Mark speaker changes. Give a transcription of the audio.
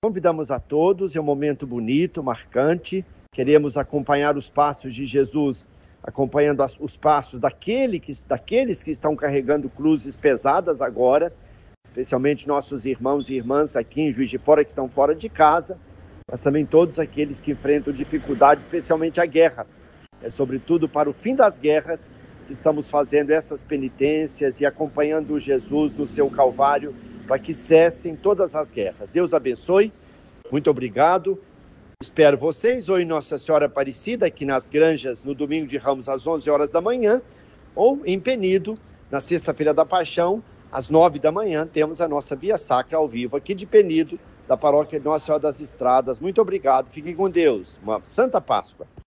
Speaker 1: Convidamos a todos, é um momento bonito, marcante. Queremos acompanhar os passos de Jesus, acompanhando os passos daqueles que estão carregando cruzes pesadas agora, especialmente nossos irmãos e irmãs aqui em Juiz de Fora, que estão fora de casa, mas também todos aqueles que enfrentam dificuldades, especialmente a guerra. É sobretudo para o fim das guerras que estamos fazendo essas penitências e acompanhando Jesus no seu Calvário, para que cessem todas as guerras. Deus abençoe, muito obrigado. Espero vocês ou em Nossa Senhora Aparecida, aqui nas Granjas, no domingo de Ramos, às 11 horas da manhã, ou em Penido, na sexta-feira da Paixão, às 9 da manhã, temos a nossa Via Sacra ao vivo, aqui de Penido, da Paróquia Nossa Senhora das Estradas. Muito obrigado, fiquem com Deus. Uma Santa Páscoa.